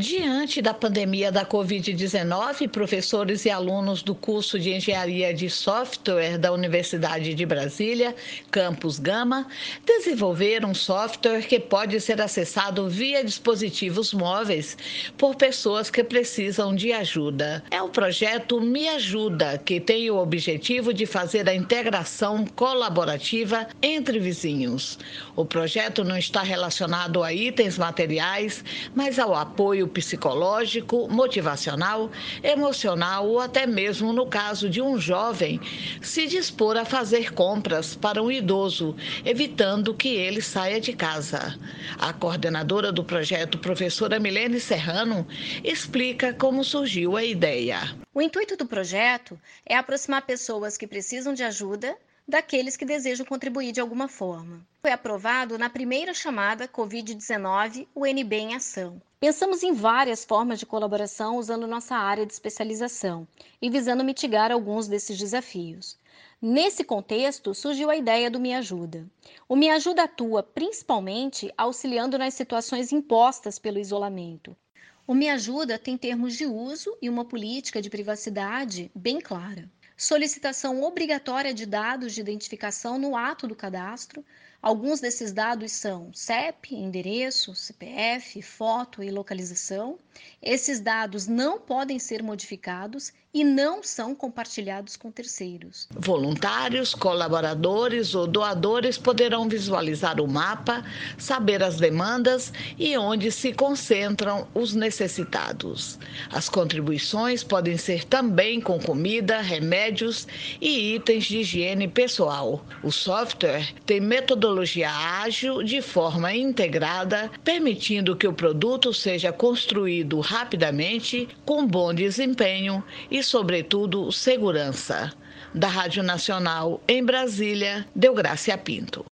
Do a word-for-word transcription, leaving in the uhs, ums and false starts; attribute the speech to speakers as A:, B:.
A: Diante da pandemia da covid dezenove, professores e alunos do curso de Engenharia de Software da Universidade de Brasília, Campus Gama, desenvolveram um software que pode ser acessado via dispositivos móveis por pessoas que precisam de ajuda. É o projeto Me Ajuda, que tem o objetivo de fazer a integração colaborativa entre vizinhos. O projeto não está relacionado a itens materiais, mas ao apoio psicológico, motivacional, emocional ou até mesmo, no caso de um jovem, se dispor a fazer compras para um idoso, evitando que ele saia de casa. A coordenadora do projeto, professora Milene Serrano, explica como surgiu a ideia.
B: O intuito do projeto é aproximar pessoas que precisam de ajuda daqueles que desejam contribuir de alguma forma. Foi aprovado na primeira chamada covid dezenove, o N B em Ação. Pensamos em várias formas de colaboração usando nossa área de especialização e visando mitigar alguns desses desafios. Nesse contexto, surgiu a ideia do Me Ajuda. O Me Ajuda atua principalmente auxiliando nas situações impostas pelo isolamento. O Me Ajuda tem termos de uso e uma política de privacidade bem clara. Solicitação obrigatória de dados de identificação no ato do cadastro. Alguns desses dados são C E P, endereço, C P F, foto e localização. Esses dados não podem ser modificados e não são compartilhados com terceiros.
A: Voluntários, colaboradores ou doadores poderão visualizar o mapa, saber as demandas e onde se concentram os necessitados. As contribuições podem ser também com comida, remédios e itens de higiene pessoal. O software tem metodologia ágil de forma integrada, permitindo que o produto seja construído rapidamente, com bom desempenho e, sobretudo, segurança. Da Rádio Nacional em Brasília, Deográcia Pinto.